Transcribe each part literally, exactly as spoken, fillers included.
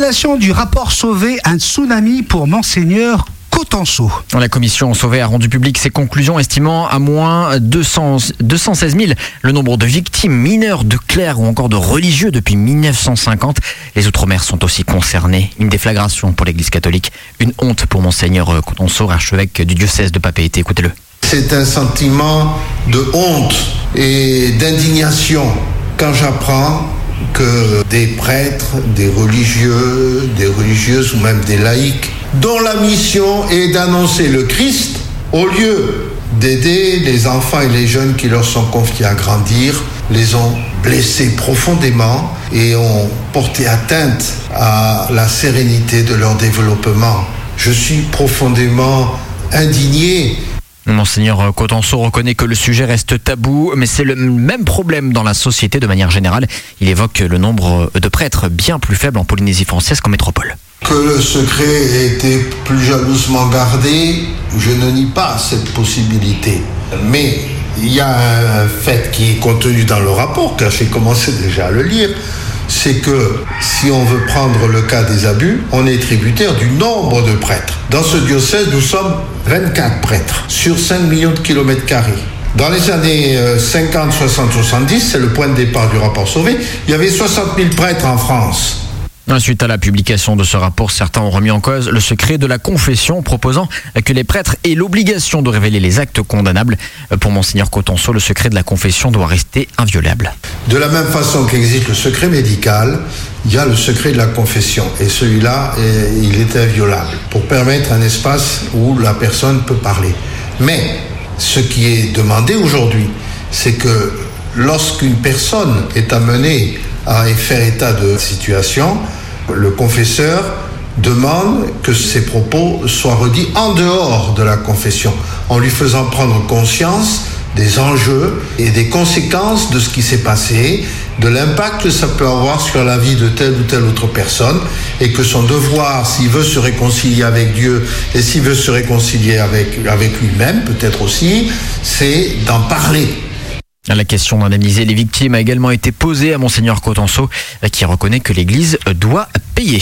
Révélation du rapport Sauvé, un tsunami pour Monseigneur Cotenso. La commission Sauvé a rendu public ses conclusions, estimant à moins deux cent seize mille le nombre de victimes mineures de clercs ou encore de religieux depuis mille neuf cent cinquante. Les Outre-mer sont aussi concernés. Une déflagration pour l'Église catholique, une honte pour Monseigneur Cotenso, archevêque du diocèse de Papeete. Écoutez-le. C'est un sentiment de honte et d'indignation quand j'apprends que des prêtres, des religieux, des religieuses ou même des laïcs, dont la mission est d'annoncer le Christ, au lieu d'aider les enfants et les jeunes qui leur sont confiés à grandir, les ont blessés profondément et ont porté atteinte à la sérénité de leur développement. Je suis profondément indigné. Monseigneur Cotenso reconnaît que le sujet reste tabou, mais c'est le même problème dans la société de manière générale. Il évoque le nombre de prêtres bien plus faible en Polynésie française qu'en métropole. Que le secret ait été plus jalousement gardé, je ne nie pas cette possibilité. Mais il y a un fait qui est contenu dans le rapport, car j'ai commencé déjà à le lire, c'est que si on veut prendre le cas des abus, on est tributaire du nombre de prêtres. Dans ce diocèse, nous sommes vingt-quatre prêtres sur cinq millions de kilomètres carrés. Dans les années cinquante, soixante, soixante-dix, c'est le point de départ du rapport Sauvé, il y avait soixante mille prêtres en France. Suite à la publication de ce rapport, certains ont remis en cause le secret de la confession, proposant que les prêtres aient l'obligation de révéler les actes condamnables. Pour Monseigneur Cotenso, le secret de la confession doit rester inviolable. De la même façon qu'existe le secret médical, il y a le secret de la confession. Et celui-là, il est inviolable pour permettre un espace où la personne peut parler. Mais ce qui est demandé aujourd'hui, c'est que lorsqu'une personne est amenée à faire état de situation, le confesseur demande que ses propos soient redits en dehors de la confession, en lui faisant prendre conscience des enjeux et des conséquences de ce qui s'est passé, de l'impact que ça peut avoir sur la vie de telle ou telle autre personne, et que son devoir, s'il veut se réconcilier avec Dieu et s'il veut se réconcilier avec, avec lui-même, peut-être aussi, c'est d'en parler. La question d'indemniser les victimes a également été posée à Monseigneur Cotenso, qui reconnaît que l'Église doit payer.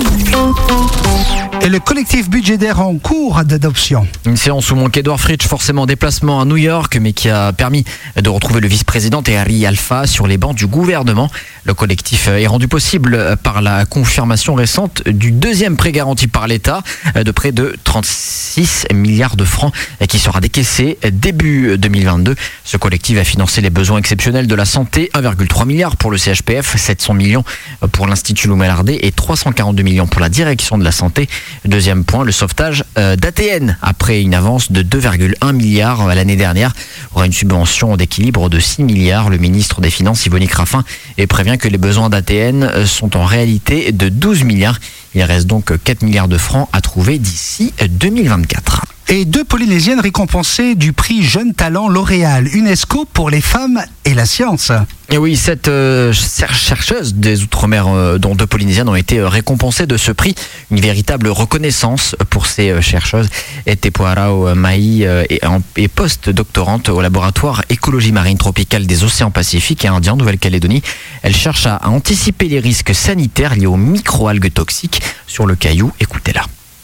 Et le collectif budgétaire en cours d'adoption. Une séance où manque Edouard Fritsch, forcément en déplacement à New York, mais qui a permis de retrouver le vice-président Tehari Alpha sur les bancs du gouvernement. Le collectif est rendu possible par la confirmation récente du deuxième prêt garanti par l'État de près de trente-six milliards de francs qui sera décaissé début deux mille vingt-deux. Ce collectif a financé les besoins exceptionnels de la santé, un virgule trois milliard pour le C H P F, sept cents millions pour l'Institut Loumet-Lardé et trois cent quarante-deux millions pour la direction de la santé. Deuxième point, le sauvetage d'A T N. Après une avance de deux virgule un milliards l'année dernière, aura une subvention d'équilibre de six milliards. Le ministre des Finances, Yvonique Raffin, prévient que les besoins d'A T N sont en réalité de douze milliards. Il reste donc quatre milliards de francs à trouver d'ici deux mille vingt-quatre. Et deux Polynésiennes récompensées du prix Jeune Talent L'Oréal UNESCO pour les femmes et la science. Et oui, cette euh, chercheuse des Outre-mer, euh, dont deux Polynésiennes ont été récompensées de ce prix, une véritable reconnaissance pour ces euh, chercheuses. Tepuarao Mai euh, est, est post-doctorante au laboratoire écologie marine tropicale des océans Pacifique et Indien, Nouvelle-Calédonie. Elle cherche à, à anticiper les risques sanitaires liés aux microalgues toxiques sur le Caillou. Écoutez-la.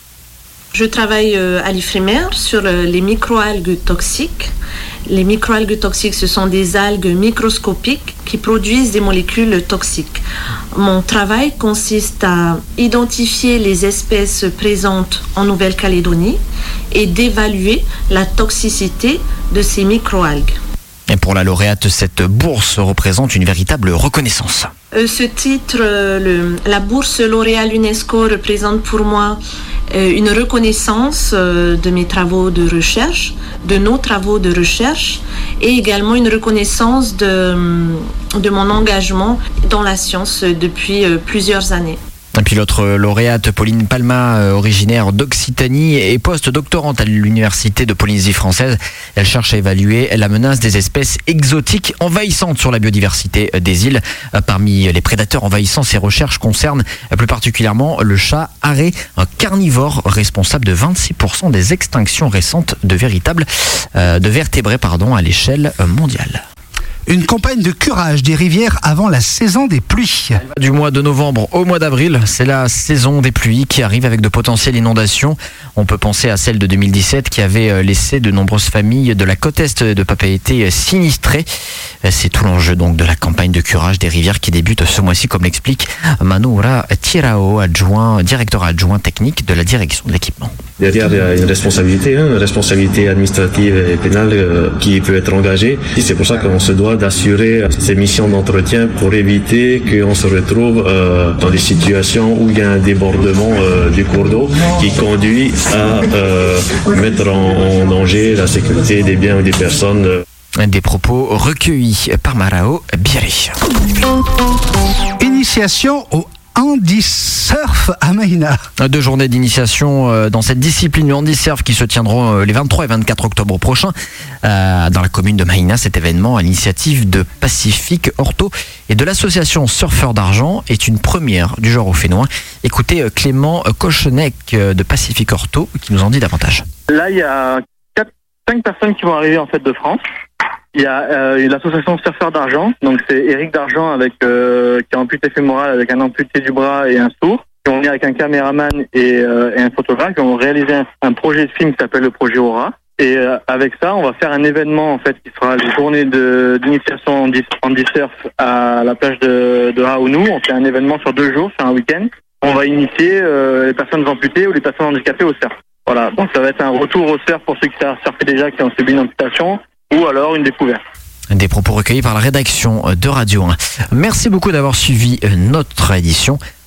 Je travaille à l'Ifremer sur les microalgues toxiques. Les microalgues toxiques, ce sont des algues microscopiques qui produisent des molécules toxiques. Mon travail consiste à identifier les espèces présentes en Nouvelle-Calédonie et d'évaluer la toxicité de ces microalgues. Et pour la lauréate, cette bourse représente une véritable reconnaissance. Euh, ce titre, euh, le, la bourse L'Oréal UNESCO représente pour moi euh, une reconnaissance euh, de mes travaux de recherche, de nos travaux de recherche, et également une reconnaissance de, de mon engagement dans la science depuis euh, plusieurs années. Et puis l'autre lauréate, Pauline Palma, originaire d'Occitanie et post-doctorante à l'Université de Polynésie française. Elle cherche à évaluer la menace des espèces exotiques envahissantes sur la biodiversité des îles. Parmi les prédateurs envahissants, ces recherches concernent plus particulièrement le chat arrêt, un carnivore responsable de vingt-six pour cent des extinctions récentes de véritables, euh, de vertébrés pardon, à l'échelle mondiale. Une campagne de curage des rivières avant la saison des pluies. Du mois de novembre au mois d'avril, c'est la saison des pluies qui arrive avec de potentielles inondations. On peut penser à celle de deux mille dix-sept qui avait laissé de nombreuses familles de la côte est de Papeete sinistrées. C'est tout l'enjeu donc de la campagne de curage des rivières qui débute ce mois-ci, comme l'explique Manoura Tirao, adjoint, directeur adjoint technique de la direction de l'équipement. Derrière, il y a une responsabilité, hein, une responsabilité administrative et pénale euh, qui peut être engagée. Et c'est pour ça qu'on se doit d'assurer ces missions d'entretien pour éviter qu'on se retrouve euh, dans des situations où il y a un débordement euh, du cours d'eau qui conduit à euh, mettre en, en danger la sécurité des biens ou des personnes. Des propos recueillis par Marao Biri. Initiation au handi-surf à Mahina. Deux journées d'initiation dans cette discipline du handi-surf qui se tiendront les vingt-trois et vingt-quatre octobre prochains dans la commune de Mahina. Cet événement à l'initiative de Pacifique Orto et de l'association Surfeurs d'Argent est une première du genre au Fénois. Écoutez Clément Cochonec de Pacifique Orto qui nous en dit davantage. Là, il y a quatre, cinq personnes qui vont arriver en fait de France. Il y a euh, l'association Surfeurs d'Argent, donc c'est Éric d'Argent avec euh, qui a amputé fémoral avec un amputé du bras et un sourd, qui ont mis avec un caméraman et, euh, et un photographe, qui ont réalisé un, un projet de film qui s'appelle le projet Aura. Et euh, avec ça, on va faire un événement en fait qui sera les journées de, d'initiation handi-surf à la plage de, de Haounou. On fait un événement sur deux jours, c'est un week-end. On va initier euh, les personnes amputées ou les personnes handicapées au surf. Voilà, donc ça va être un retour au surf pour ceux qui savent surfer déjà, qui ont subi une amputation, ou alors une découverte. Des propos recueillis par la rédaction de Radio un. Merci beaucoup d'avoir suivi notre édition.